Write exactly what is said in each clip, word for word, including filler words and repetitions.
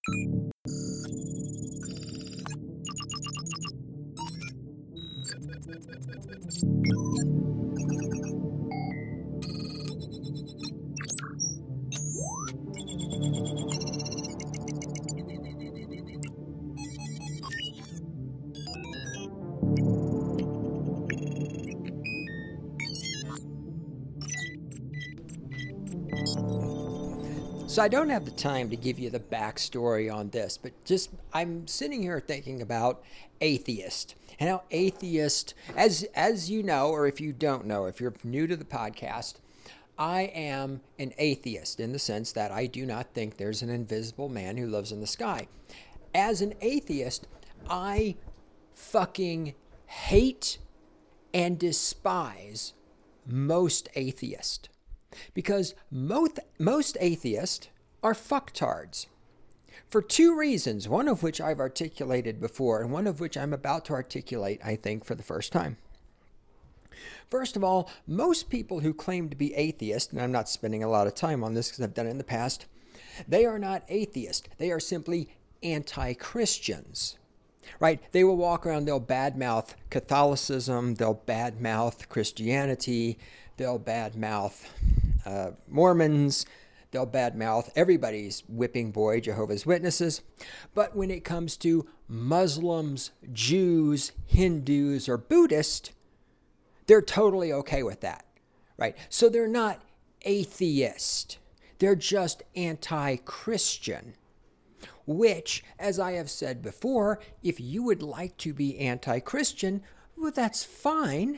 So I don't have the time to give you the backstory on this, but just I'm sitting here thinking about atheist and how atheist, as as you know, or if you don't know, if you're new to the podcast, I am an atheist in the sense that I do not think there's an invisible man who lives in the sky. As an atheist, I fucking hate and despise most atheists. Because most, most atheists are fucktards. For two reasons, one of which I've articulated before, and one of which I'm about to articulate, I think, for the first time. First of all, most people who claim to be atheists, and I'm not spending a lot of time on this because I've done it in the past, they are not atheists. They are simply anti-Christians. Right? They will walk around, they'll badmouth Catholicism, they'll badmouth Christianity, they'll badmouth uh, Mormons, they'll badmouth everybody's whipping boy, Jehovah's Witnesses. But when it comes to Muslims, Jews, Hindus, or Buddhists, they're totally okay with that. Right? So they're not atheist. They're just anti-Christian. Which, as I have said before, if you would like to be anti-Christian, well, that's fine.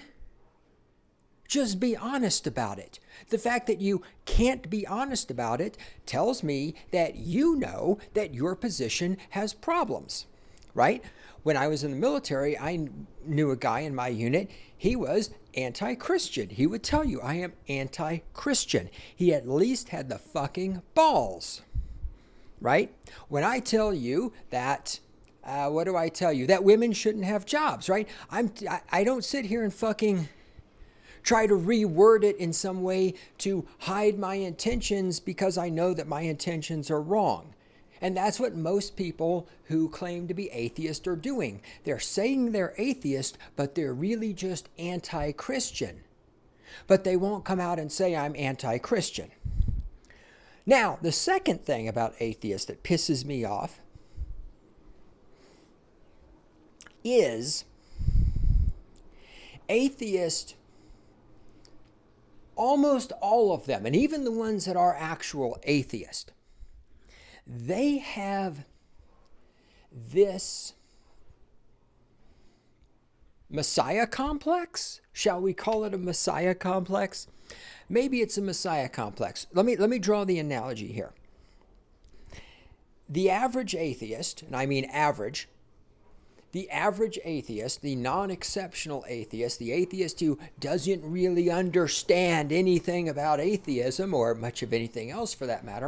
Just be honest about it. The fact that you can't be honest about it tells me that you know that your position has problems, right? When I was in the military, I knew a guy in my unit. He was anti-Christian. He would tell you, I am anti-Christian. He at least had the fucking balls. Right? When I tell you that, uh, what do I tell you? That women shouldn't have jobs, right? I'm, I, I don't sit here and fucking try to reword it in some way to hide my intentions because I know that my intentions are wrong. And that's what most people who claim to be atheist are doing. They're saying they're atheist, but they're really just anti-Christian. But they won't come out and say I'm anti-Christian. Now, the second thing about atheists that pisses me off is atheists, almost all of them, and even the ones that are actual atheists, they have this Messiah complex. Shall we call it a Messiah complex? Maybe it's a Messiah complex. Let me let me draw the analogy here. The average atheist, and I mean average, the average atheist, the non-exceptional atheist, the atheist who doesn't really understand anything about atheism or much of anything else for that matter,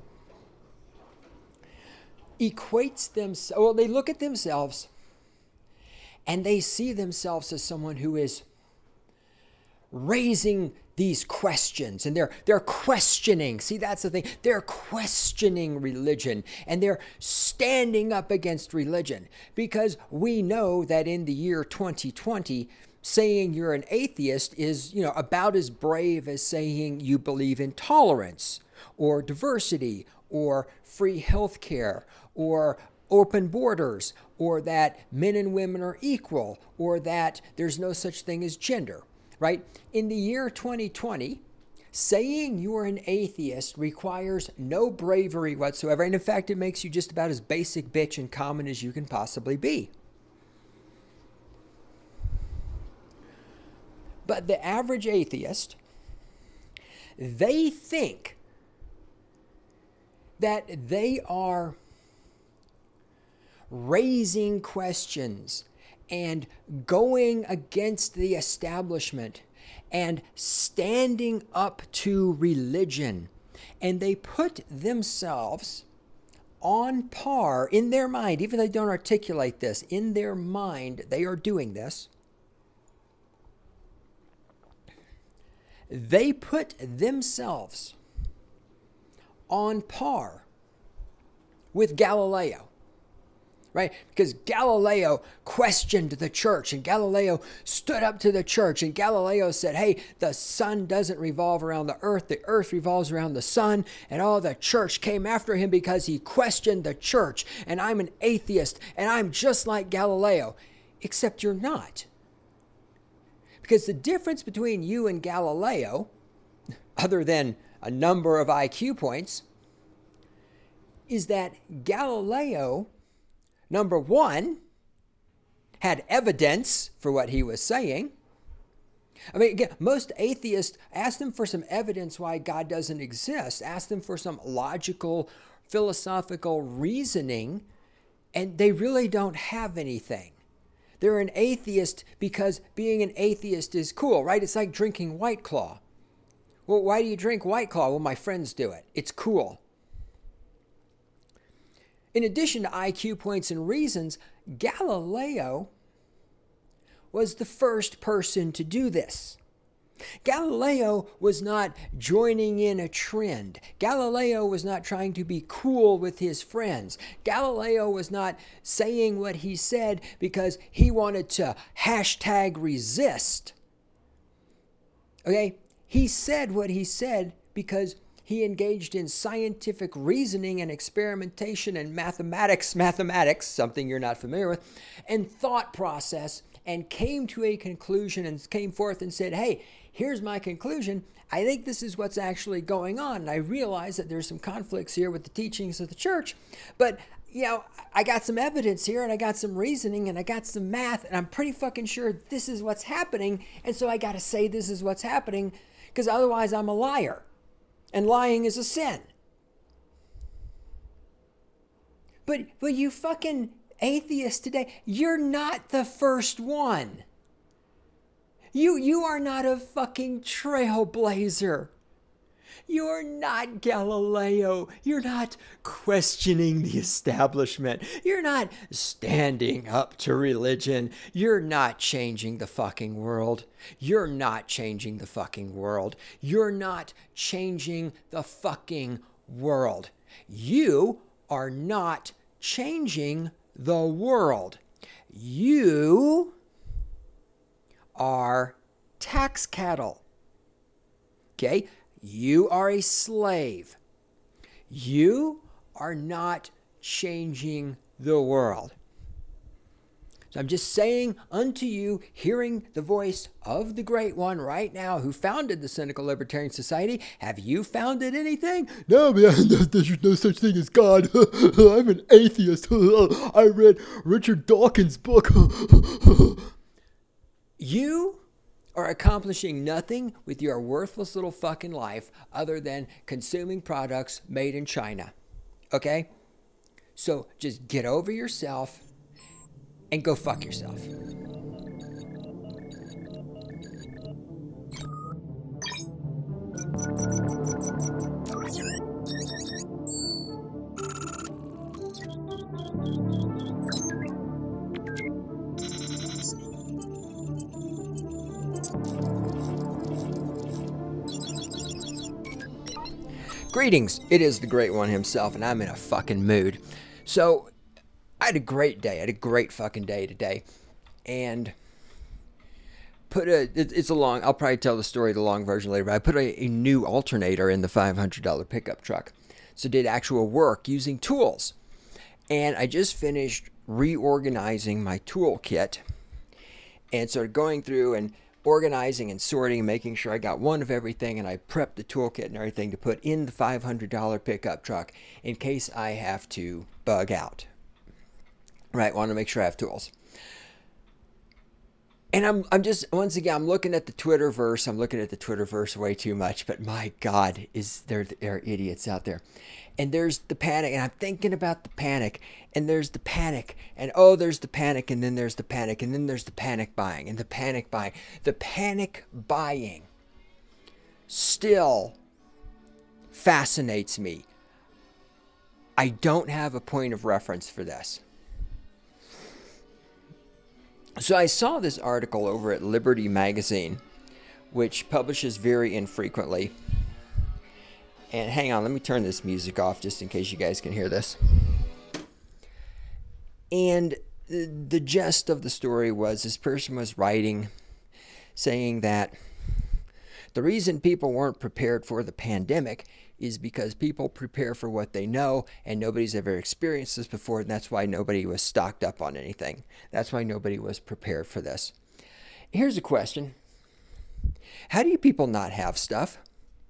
equates themselves, well, they look at themselves and they see themselves as someone who is raising these questions, and they're they're questioning. See, that's the thing. They're questioning religion, and they're standing up against religion, because we know that in the year twenty twenty, saying you're an atheist is, you know, about as brave as saying you believe in tolerance or diversity or free healthcare or open borders, or that men and women are equal, or that there's no such thing as gender. Right? In the year twenty twenty, saying you're an atheist requires no bravery whatsoever. And in fact, it makes you just about as basic bitch and common as you can possibly be. But the average atheist, they think that they are raising questions and going against the establishment and standing up to religion. And they put themselves on par in their mind, even though they don't articulate this, in their mind they are doing this. They put themselves on par with Galileo. Right? Because Galileo questioned the church, and Galileo stood up to the church, and Galileo said, hey, the sun doesn't revolve around the earth, the earth revolves around the sun, and all the church came after him because he questioned the church, and I'm an atheist, and I'm just like Galileo, except you're not. Because the difference between you and Galileo, other than a number of I Q points, is that Galileo, number one, had evidence for what he was saying. I mean, again, most atheists, ask them for some evidence why God doesn't exist. Ask them for some logical, philosophical reasoning, and they really don't have anything. They're an atheist because being an atheist is cool, right? It's like drinking White Claw. Well, why do you drink White Claw? Well, my friends do it. It's cool. In addition to I Q points and reasons, Galileo was the first person to do this. Galileo was not joining in a trend. Galileo was not trying to be cool with his friends. Galileo was not saying what he said because he wanted to hashtag resist. Okay? He said what he said because he engaged in scientific reasoning and experimentation and mathematics, mathematics, something you're not familiar with, and thought process, and came to a conclusion and came forth and said, hey, here's my conclusion. I think this is what's actually going on. And I realize that there's some conflicts here with the teachings of the church, but you know, I got some evidence here and I got some reasoning and I got some math and I'm pretty fucking sure this is what's happening. And so I got to say this is what's happening because otherwise I'm a liar. And lying is a sin. But but you fucking atheists today, you're not the first one. You you are not a fucking trailblazer. You're not Galileo. You're not questioning the establishment. You're not standing up to religion. You're not changing the fucking world. You're not changing the fucking world. You're not changing the fucking world. You are not changing the world. You are tax cattle. Okay? You are a slave. You are not changing the world. So I'm just saying unto you, hearing the voice of the Great One right now who founded the Cynical Libertarian Society, have you founded anything? No, man, there's no such thing as God. I'm an atheist. I read Richard Dawkins' book. You are accomplishing nothing with your worthless little fucking life other than consuming products made in China. Okay? So just get over yourself and go fuck yourself. Greetings, it is the Great One himself, and I'm in a fucking mood. So, I had a great day. I had a great fucking day today. And put a, it, it's a long, I'll probably tell the story, the long version later, but I put a, a new alternator in the five hundred dollars pickup truck. So did actual work using tools. And I just finished reorganizing my toolkit. And started going through and organizing and sorting and making sure I got one of everything, and I prepped the toolkit and everything to put in the five hundred dollars pickup truck in case I have to bug out. Right, want to make sure I have tools. And I'm I'm just, once again, I'm looking at the Twitterverse. I'm looking at the Twitterverse way too much, but my God, is there, there are idiots out there. And there's the panic, and I'm thinking about the panic, and there's the panic, and oh, there's the panic, and then there's the panic, and then there's the panic buying, and the panic buying. The panic buying still fascinates me. I don't have a point of reference for this. So I saw this article over at Liberty Magazine, which publishes very infrequently. And hang on, let me turn this music off just in case you guys can hear this. And the, the gist of the story was this person was writing saying that the reason people weren't prepared for the pandemic is because people prepare for what they know, and nobody's ever experienced this before, and that's why nobody was stocked up on anything. That's why nobody was prepared for this. Here's a question. How do you people not have stuff?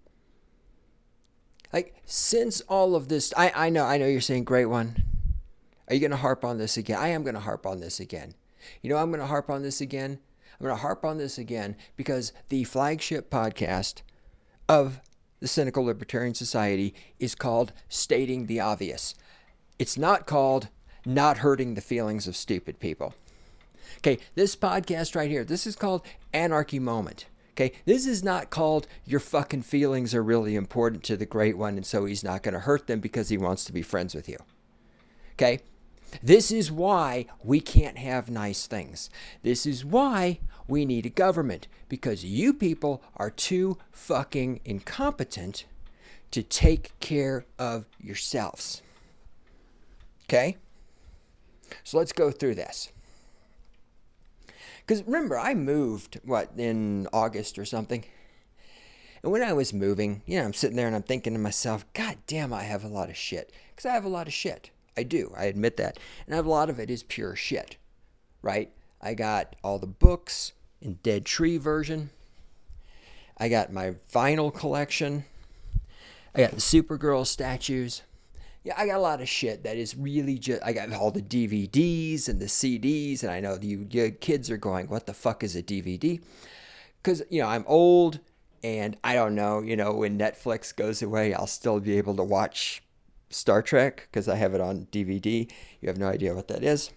Like, since all of this, I, I know, I know you're saying, great one. Are you going to harp on this again? I am going to harp on this again. You know, I'm going to harp on this again. I'm going to harp on this again because the flagship podcast of the Cynical Libertarian Society is called Stating the Obvious. It's not called Not Hurting the Feelings of Stupid People. Okay, this podcast right here, this is called Anarchy Moment. Okay, this is not called Your Fucking Feelings Are Really Important to the Great One, and so he's not going to hurt them because he wants to be friends with you. Okay? This is why we can't have nice things. This is why we need a government, because you people are too fucking incompetent to take care of yourselves. Okay? So let's go through this. Because remember, I moved, what, in August or something? And when I was moving, you know, I'm sitting there and I'm thinking to myself, God damn, I have a lot of shit. Because I have a lot of shit. I do. I admit that. And a lot of it is pure shit, right? I got all the books in Dead Tree version. I got my vinyl collection. I got the Supergirl statues. Yeah, I got a lot of shit that is really just, I got all the D V Ds and the C Ds. And I know you, you kids are going, what the fuck is a D V D? Because, you know, I'm old and I don't know, you know, when Netflix goes away, I'll still be able to watch Star Trek because I have it on D V D. You have no idea what that is.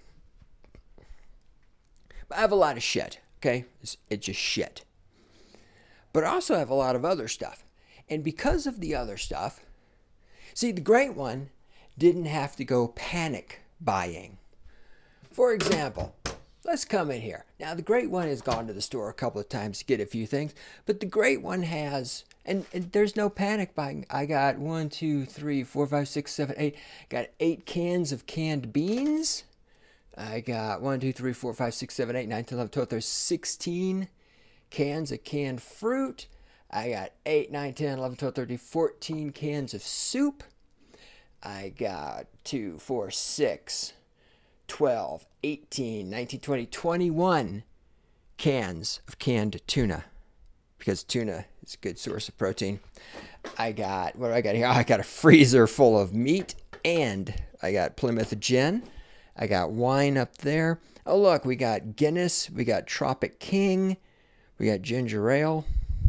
But I have a lot of shit, okay? It's, it's just shit. But I also have a lot of other stuff. And because of the other stuff, see, the Great One didn't have to go panic buying. For example, let's come in here. Now, the Great One has gone to the store a couple of times to get a few things, but the Great One has, and, and there's no panic buying. I got one, two, three, four, five, six, seven, eight. Got eight cans of canned beans. I got one, two, three, four, five, six, seven, eight, nine, ten, eleven, twelve. There's sixteen cans of canned fruit. I got eight, nine, ten, eleven, twelve, thirteen, fourteen cans of soup. I got two, four, six, twelve, eighteen, nineteen, twenty, twenty-one cans of canned tuna because tuna is a good source of protein. I got, what do I got here? I got a freezer full of meat and I got Plymouth Gin. I got wine up there. Oh, look, we got Guinness. We got Tropic King. We got ginger ale.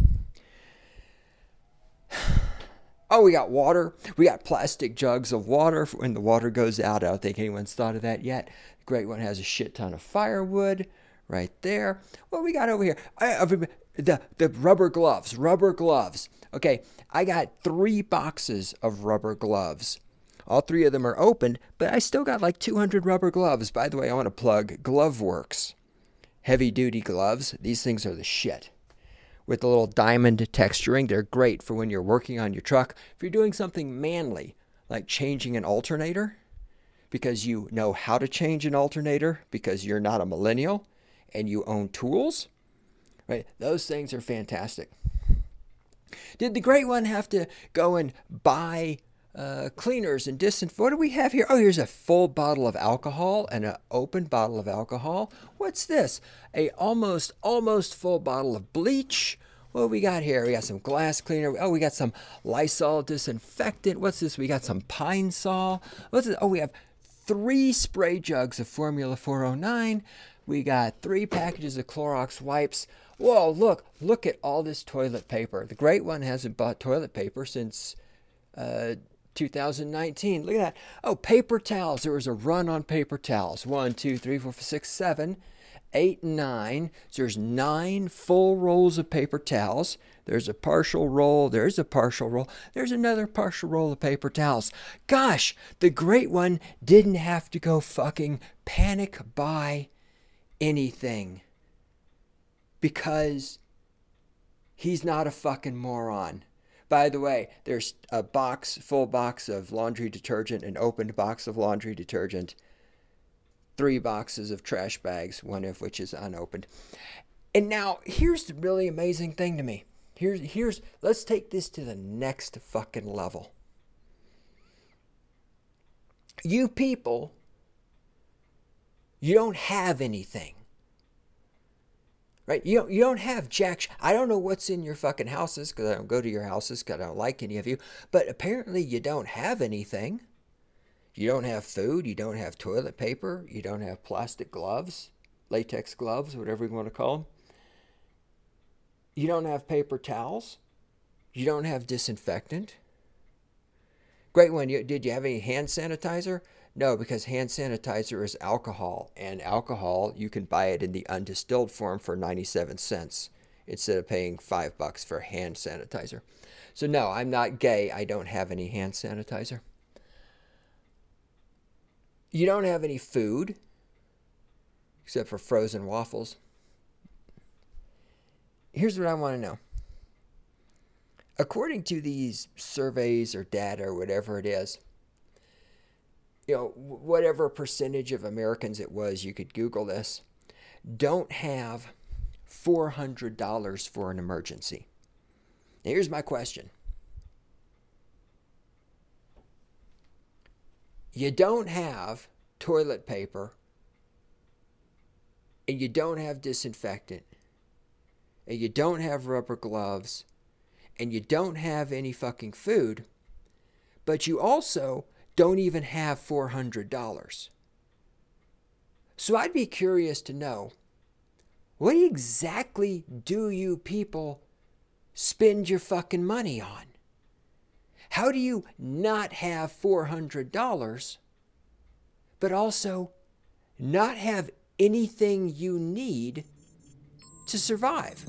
Oh, we got water. We got plastic jugs of water for when the water goes out. I don't think anyone's thought of that yet. The Great One has a shit ton of firewood right there. What we got over here? I, the, the rubber gloves. Rubber gloves. Okay, I got three boxes of rubber gloves. All three of them are opened, but I still got like two hundred rubber gloves. By the way, I want to plug GloveWorks. Heavy-duty gloves. These things are the shit. With the little diamond texturing, they're great for when you're working on your truck. If you're doing something manly, like changing an alternator, because you know how to change an alternator, because you're not a millennial, and you own tools, right? Those things are fantastic. Did the Great One have to go and buy uh, cleaners and disinfect? What do we have here? Oh, here's a full bottle of alcohol and an open bottle of alcohol. What's this? A almost, almost full bottle of bleach. What do we got here? We got some glass cleaner. Oh, we got some Lysol disinfectant. What's this? We got some Pine Sol. What's this? Oh, we have three spray jugs of Formula four oh nine. We got three packages of Clorox wipes. Whoa, look. Look at all this toilet paper. The Great One hasn't bought toilet paper since uh, two thousand nineteen. Look at that. Oh, paper towels. There was a run on paper towels. One, two, three, four, five, six, seven, eight, nine. So there's nine full rolls of paper towels. There's a partial roll. There's a partial roll. There's another partial roll of paper towels. Gosh, the Great One didn't have to go fucking panic buy anything because he's not a fucking moron. By the way, there's a box, full box of laundry detergent, an opened box of laundry detergent. three boxes of trash bags, one of which is unopened. And now, here's the really amazing thing to me. Here's, here's, let's take this to the next fucking level. You people, you don't have anything. Right? You don't, you don't have jack. I don't know what's in your fucking houses because I don't go to your houses because I don't like any of you. But apparently you don't have anything. You don't have food. You don't have toilet paper. You don't have plastic gloves, latex gloves, whatever you want to call them. You don't have paper towels. You don't have disinfectant. Great one. You, did you have any hand sanitizer? No, because hand sanitizer is alcohol, and alcohol, you can buy it in the undistilled form for ninety-seven cents instead of paying five bucks for hand sanitizer. So no, I'm not gay. I don't have any hand sanitizer. You don't have any food, except for frozen waffles. Here's what I want to know. According to these surveys or data or whatever it is, you know, whatever percentage of Americans it was, you could Google this, don't have four hundred dollars for an emergency. Now, here's my question. You don't have toilet paper, and you don't have disinfectant, and you don't have rubber gloves, and you don't have any fucking food, but you also don't even have four hundred dollars. So I'd be curious to know, what exactly do you people spend your fucking money on? How do you not have four hundred dollars, but also not have anything you need to survive?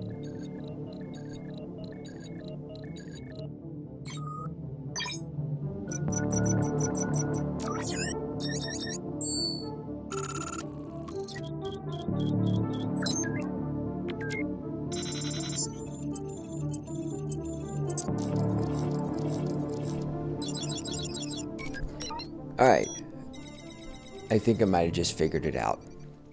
All right. I think I might have just figured it out.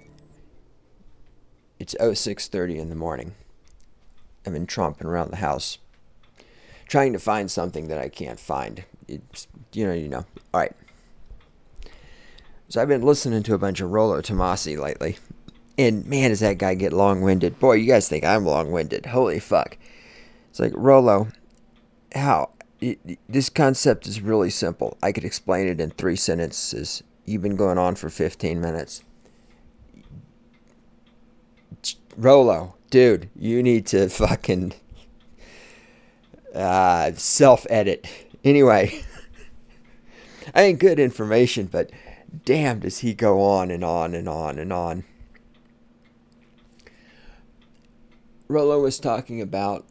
It's oh six thirty in the morning. I've been tromping around the house trying to find something that I can't find. It's, you know, you know. All right. So I've been listening to a bunch of Rollo Tomassi lately. And man, does that guy get long-winded. Boy, you guys think I'm long-winded. Holy fuck. It's like, Rollo, how? It, this concept is really simple. I could explain it in three sentences. You've been going on for fifteen minutes. Rollo, dude, you need to fucking uh, self-edit. Anyway, I ain't good information, but damn, does he go on and on and on and on. Rollo was talking about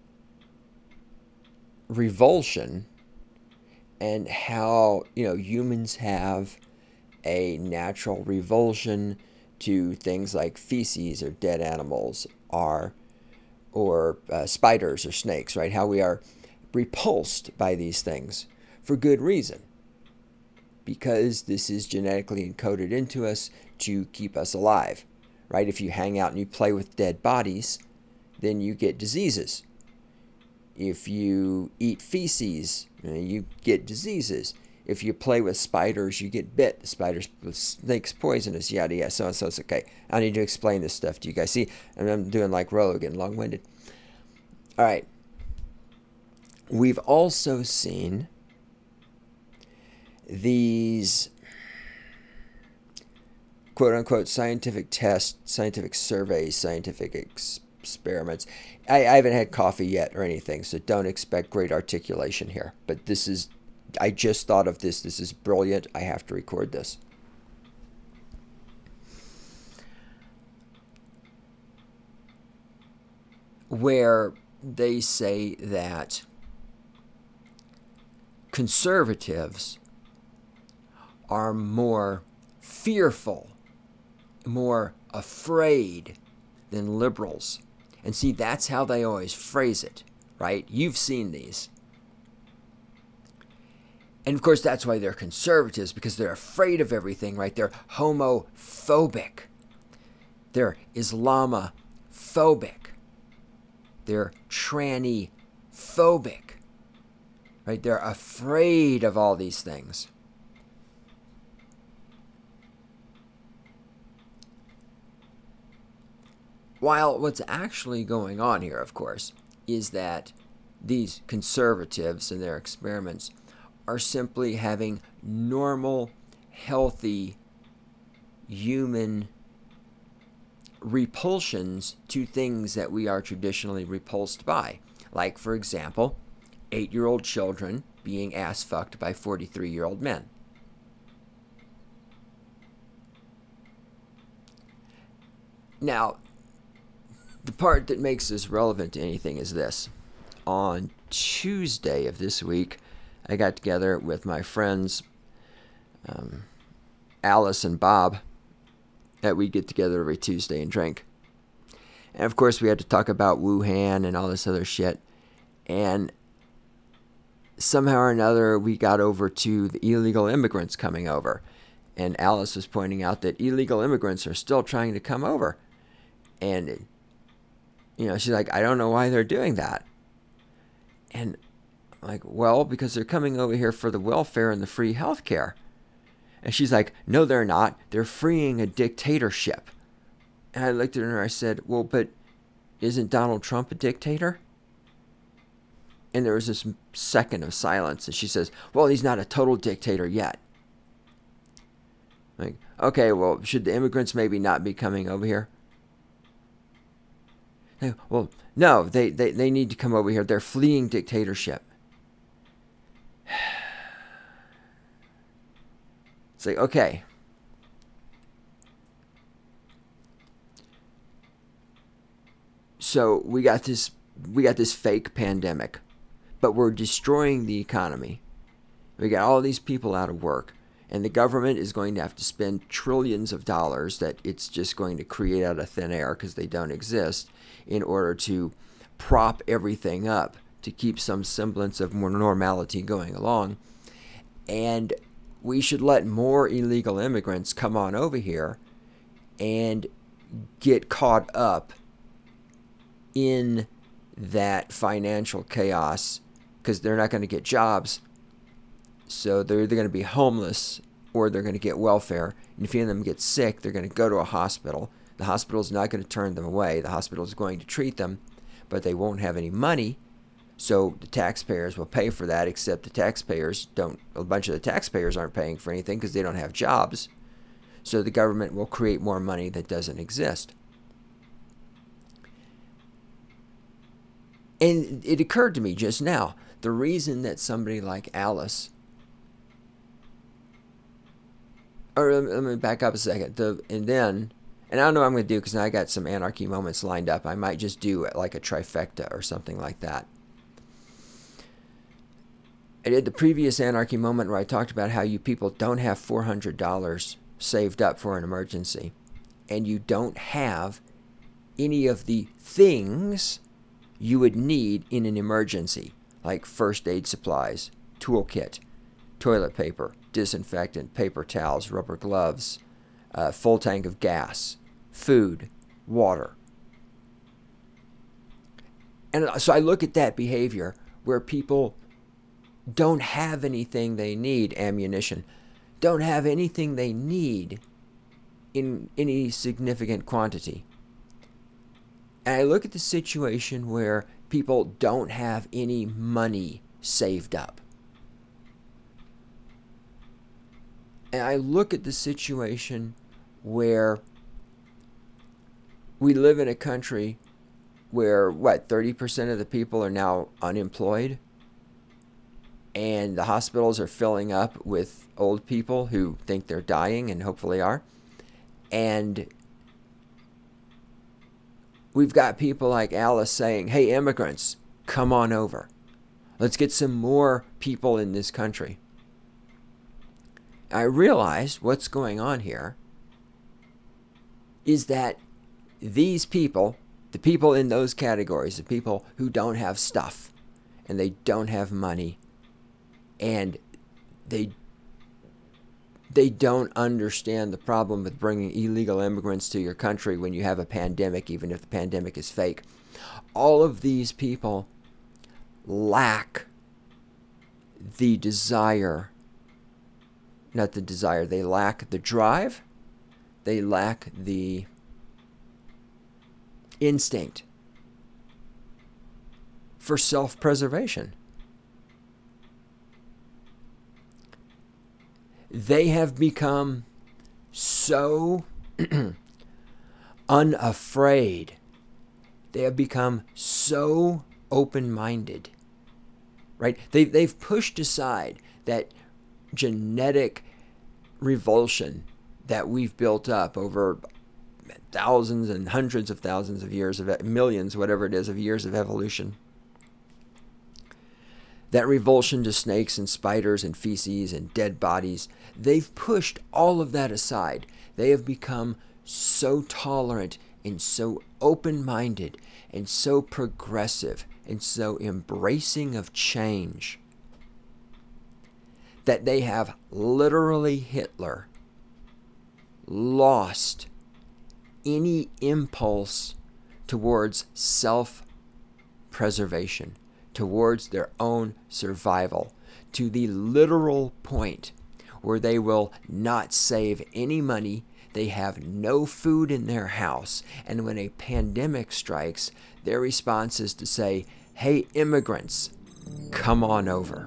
revulsion and how, you know, humans have a natural revulsion to things like feces or dead animals or, or uh, spiders or snakes, right? How we are repulsed by these things for good reason. Because this is genetically encoded into us to keep us alive, right? If you hang out and you play with dead bodies, then you get diseases. If you eat feces, you know, you get diseases. If you play with spiders, you get bit. The spiders, the snake's poisonous, yada, yada, so on, so it's okay. I don't need to explain this stuff to you guys. See, and I'm doing like Rollo, getting long-winded. All right. We've also seen these quote-unquote scientific tests, scientific surveys, scientific ex- experiments. I, I haven't had coffee yet or anything, so don't expect great articulation here. But this is, I just thought of this. This is brilliant. I have to record this. Where they say that conservatives are more fearful, more afraid than liberals. And see, that's how they always phrase it, right? You've seen these. And of course, that's why they're conservatives, because they're afraid of everything, right? They're homophobic. They're Islamophobic. They're tranny-phobic, right? They're afraid of all these things. While what's actually going on here, of course, is that these conservatives and their experiments are simply having normal, healthy, human repulsions to things that we are traditionally repulsed by. Like, for example, eight-year-old children being ass-fucked by forty-three-year-old men. Now, the part that makes this relevant to anything is this. On Tuesday of this week, I got together with my friends um, Alice and Bob, that we get together every Tuesday and drink. And of course, we had to talk about Wuhan and all this other shit. And somehow or another, we got over to the illegal immigrants coming over. And Alice was pointing out that illegal immigrants are still trying to come over. And, you know, she's like, I don't know why they're doing that. And I'm like, well, because they're coming over here for the welfare and the free health care. And she's like, no, they're not. They're freeing a dictatorship. And I looked at her and I said, well, but isn't Donald Trump a dictator? And there was this second of silence. And she says, well, he's not a total dictator yet. Like, okay, well, should the immigrants maybe not be coming over here? Like, well, no, they, they, they need to come over here. They're fleeing dictatorship. It's like, okay. So we got this we got this fake pandemic, but we're destroying the economy. We got all these people out of work, and the government is going to have to spend trillions of dollars that it's just going to create out of thin air because they don't exist in order to prop everything up to keep some semblance of more normality going along. And we should let more illegal immigrants come on over here and get caught up in that financial chaos, because they're not going to get jobs. So they're either going to be homeless or they're going to get welfare. And if any of them get sick, they're going to go to a hospital. The hospital is not going to turn them away. The hospital is going to treat them, but they won't have any money. So the taxpayers will pay for that, except the taxpayers don't, a bunch of the taxpayers aren't paying for anything because they don't have jobs. So the government will create more money that doesn't exist. And it occurred to me just now, the reason that somebody like Alice, or let me back up a second, the, and then, and I don't know what I'm going to do because now I got some anarchy moments lined up. I might just do like a trifecta or something like that. I did the previous anarchy moment where I talked about how you people don't have four hundred dollars saved up for an emergency, and you don't have any of the things you would need in an emergency, like first aid supplies, toolkit, toilet paper, disinfectant, paper towels, rubber gloves, uh, full tank of gas, food, water. And so I look at that behavior where people don't have anything they need, ammunition, don't have anything they need in any significant quantity. And I look at the situation where people don't have any money saved up. And I look at the situation where we live in a country where, what, thirty percent of the people are now unemployed? And the hospitals are filling up with old people who think they're dying and hopefully are. And we've got people like Alice saying, hey, immigrants, come on over. Let's get some more people in this country. I realized what's going on here is that these people, the people in those categories, the people who don't have stuff and they don't have money, and they they don't understand the problem with bringing illegal immigrants to your country when you have a pandemic, even if the pandemic is fake. All of these people lack the desire, not the desire, they lack the drive, they lack the instinct for self-preservation. They have become so unafraid. They have become so open-minded, right? They, they've pushed aside that genetic revulsion that we've built up over thousands and hundreds of thousands of years, of millions, whatever it is, of years of evolution. That revulsion to snakes and spiders and feces and dead bodies, they've pushed all of that aside. They have become so tolerant and so open-minded and so progressive and so embracing of change that they have literally, Hitler, lost any impulse towards self-preservation, towards their own survival, to the literal point where they will not save any money, they have no food in their house, and when a pandemic strikes, their response is to say, "Hey, immigrants, come on over."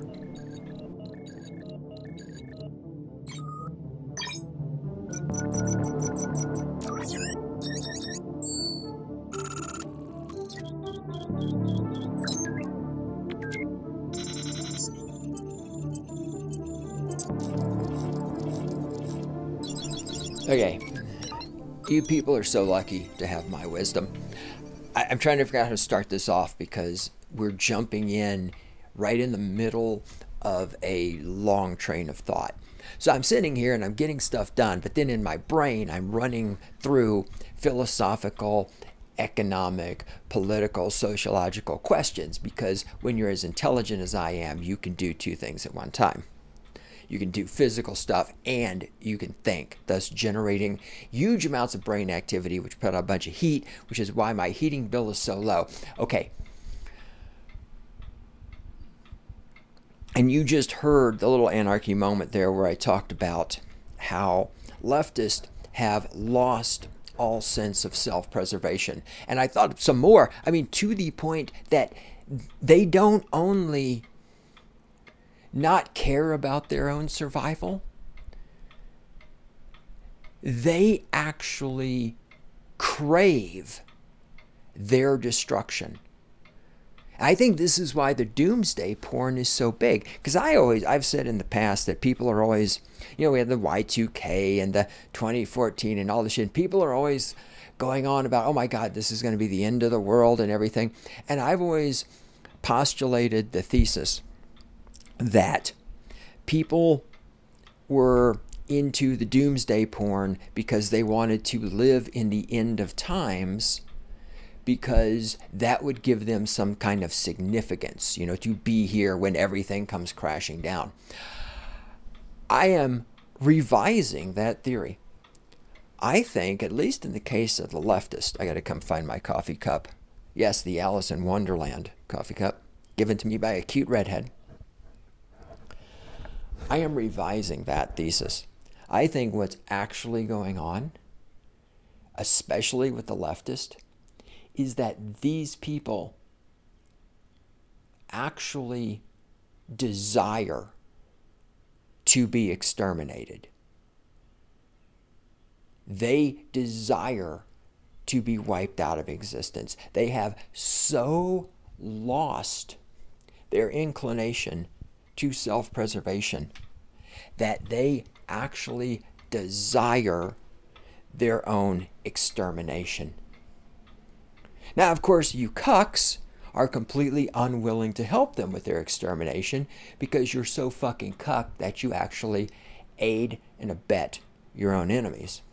Okay, you people are so lucky to have my wisdom. I, I'm trying to figure out how to start this off because we're jumping in right in the middle of a long train of thought. So I'm sitting here and I'm getting stuff done, but then in my brain I'm running through philosophical, economic, political, sociological questions, because when you're as intelligent as I am, you can do two things at one time. You can do physical stuff and you can think, thus generating huge amounts of brain activity, which put out a bunch of heat, which is why my heating bill is so low. Okay. And you just heard the little anarchy moment there where I talked about how leftists have lost all sense of self-preservation. And I thought some more, I mean, to the point that they don't only not care about their own survival, they actually crave their destruction. I think this is why the doomsday porn is so big. Because I always, I've said in the past that people are always, you know, we had the Y two K and the twenty fourteen and all this shit. People are always going on about, oh my God, this is going to be the end of the world and everything. And I've always postulated the thesis that people were into the doomsday porn because they wanted to live in the end of times, because that would give them some kind of significance, you know, to be here when everything comes crashing down. I am revising that theory. I think, at least in the case of the leftist, I got to come find my coffee cup. Yes, the Alice in Wonderland coffee cup, given to me by a cute redhead. I am revising that thesis. I think what's actually going on, especially with the leftist, is that these people actually desire to be exterminated. They desire to be wiped out of existence. They have so lost their inclination to self-preservation that they actually desire their own extermination. Now, of course, you cucks are completely unwilling to help them with their extermination because you're so fucking cuck that you actually aid and abet your own enemies.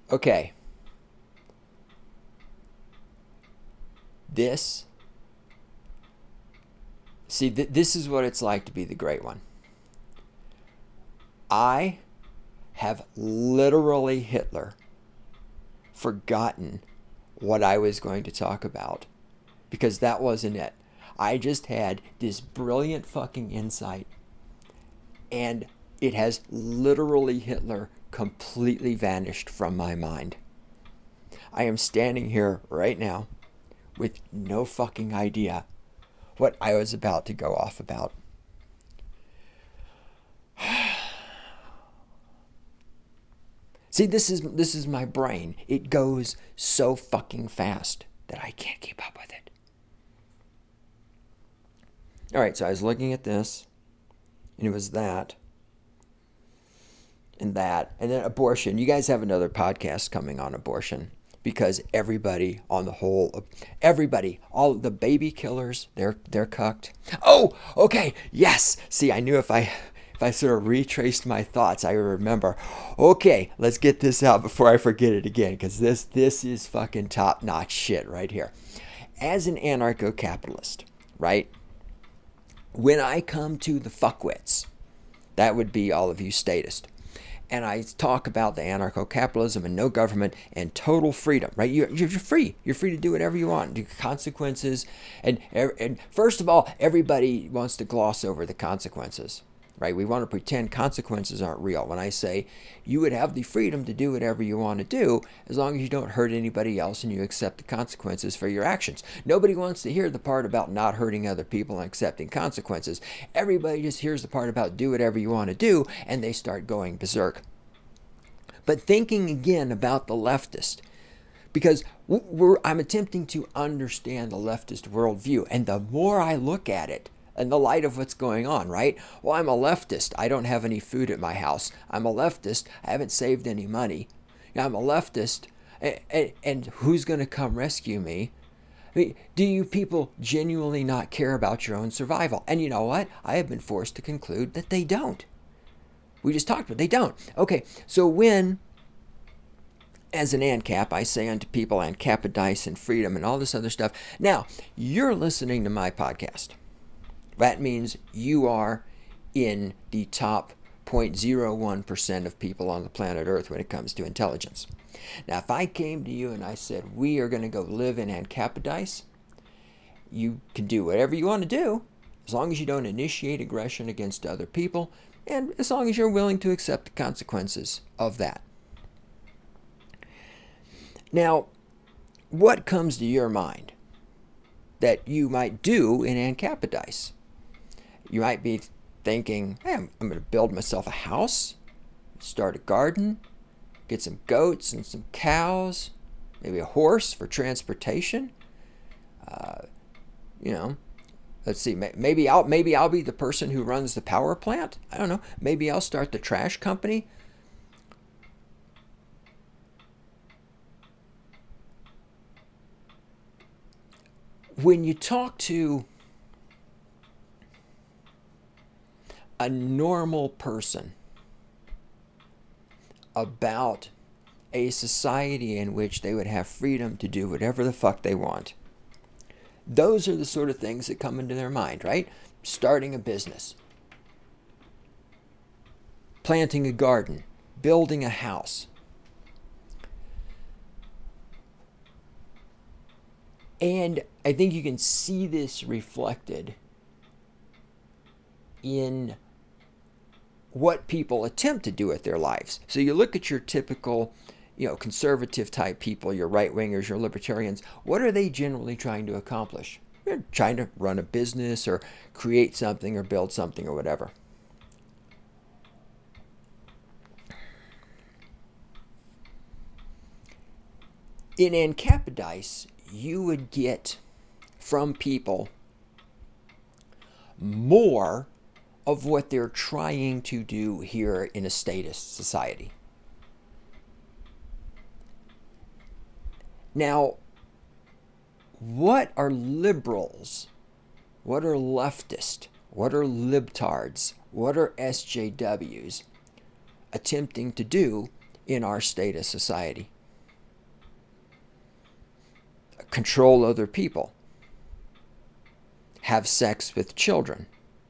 Okay. This, see, th- this is what it's like to be the great one. I have literally Hitler forgotten what I was going to talk about because that wasn't it. I just had this brilliant fucking insight and it has literally Hitler completely vanished from my mind. I am standing here right now with no fucking idea what I was about to go off about. See, this is this is my brain. It goes so fucking fast that I can't keep up with it. All right, so I was looking at this, and it was that, and that, and then abortion. You guys have another podcast coming on abortion because everybody on the whole, everybody, all the baby killers, they're they're cucked. Oh, okay, yes. See, I knew if I if I sort of retraced my thoughts, I would remember. Okay, let's get this out before I forget it again, because this this is fucking top-notch shit right here. As an anarcho-capitalist, right? When I come to the fuckwits, that would be all of you statists, and I talk about the anarcho-capitalism and no government and total freedom, right? You're, you're free. You're free to do whatever you want. Do consequences. And, and first of all, everybody wants to gloss over the consequences, right? We want to pretend consequences aren't real. When I say you would have the freedom to do whatever you want to do as long as you don't hurt anybody else and you accept the consequences for your actions. Nobody wants to hear the part about not hurting other people and accepting consequences. Everybody just hears the part about do whatever you want to do and they start going berserk. But thinking again about the leftist, because we're, I'm attempting to understand the leftist worldview, and the more I look at it, in the light of what's going on, right? Well, I'm a leftist. I don't have any food at my house. I'm a leftist. I haven't saved any money. I'm a leftist. And, and, and who's going to come rescue me? I mean, do you people genuinely not care about your own survival? And you know what? I have been forced to conclude that they don't. We just talked about it. They don't. Okay, so when, as an ANCAP, I say unto people, ANCAPidice and freedom and all this other stuff. Now, you're listening to my podcast. That means you are in the top zero point zero one percent of people on the planet Earth when it comes to intelligence. Now, if I came to you and I said, we are going to go live in ANCAPidice, you can do whatever you want to do, as long as you don't initiate aggression against other people, and as long as you're willing to accept the consequences of that. Now, what comes to your mind that you might do in ANCAPidice? You might be thinking, hey, I'm, I'm going to build myself a house, start a garden, get some goats and some cows, maybe a horse for transportation. Uh, you know, let's see, maybe I'll maybe I'll be the person who runs the power plant. I don't know. Maybe I'll start the trash company. When you talk to a normal person about a society in which they would have freedom to do whatever the fuck they want, those are the sort of things that come into their mind, right? Starting a business, planting a garden, building a house. And I think you can see this reflected in what people attempt to do with their lives. So you look at your typical, you know, conservative type people, your right-wingers, your libertarians. What are they generally trying to accomplish? They're trying to run a business or create something or build something or whatever. In ANCAPidice, you would get from people more of what they're trying to do here in a statist society. Now, what are liberals? What are leftists? What are libtards? What are S J Ws attempting to do in our statist society? control other people, have sex with children,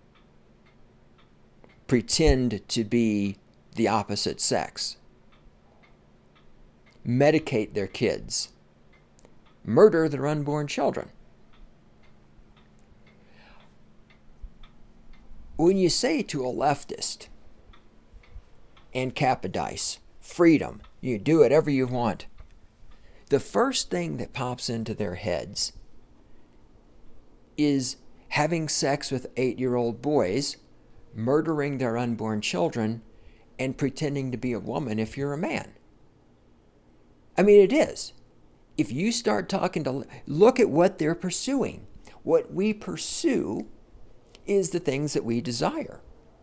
pretend to be the opposite sex, medicate their kids, murder their unborn children. When you say to a leftist, Ancapidice, freedom, you do whatever you want, the first thing that pops into their heads is having sex with eight-year-old boys, murdering their unborn children, and pretending to be a woman if you're a man. I mean, it is. If you start talking to, look at what they're pursuing. What we pursue is the things that we desire.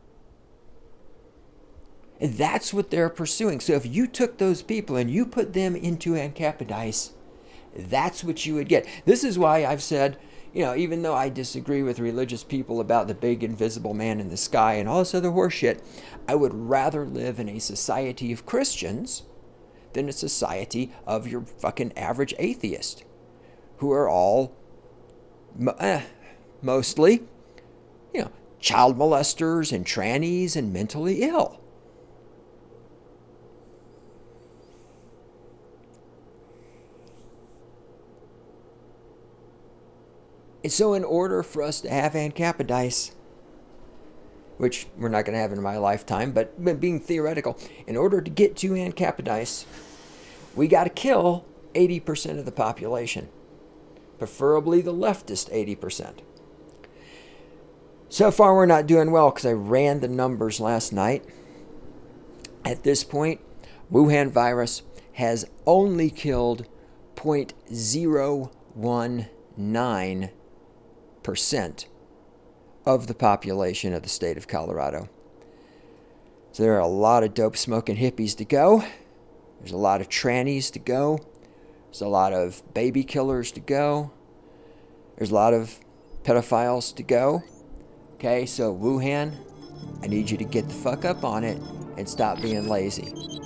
And that's what they're pursuing. So if you took those people and you put them into Ancapidice, that's what you would get. This is why I've said, you know, even though I disagree with religious people about the big invisible man in the sky and all this other horseshit, I would rather live in a society of Christians than a society of your fucking average atheist, who are all eh, mostly, you know, child molesters and trannies and mentally ill. And so in order for us to have Ancapidice, which we're not going to have in my lifetime, but being theoretical, in order to get to Ancapidice, we got to kill eighty percent of the population, preferably the leftist eighty percent. So far, we're not doing well because I ran the numbers last night. At this point, Wuhan virus has only killed zero point zero one nine percent of the population of the state of Colorado. So there are a lot of dope smoking hippies to go. There's a lot of trannies to go. There's a lot of baby killers to go. There's a lot of pedophiles to go. Okay, so Wuhan, I need you to get the fuck up on it and stop being lazy.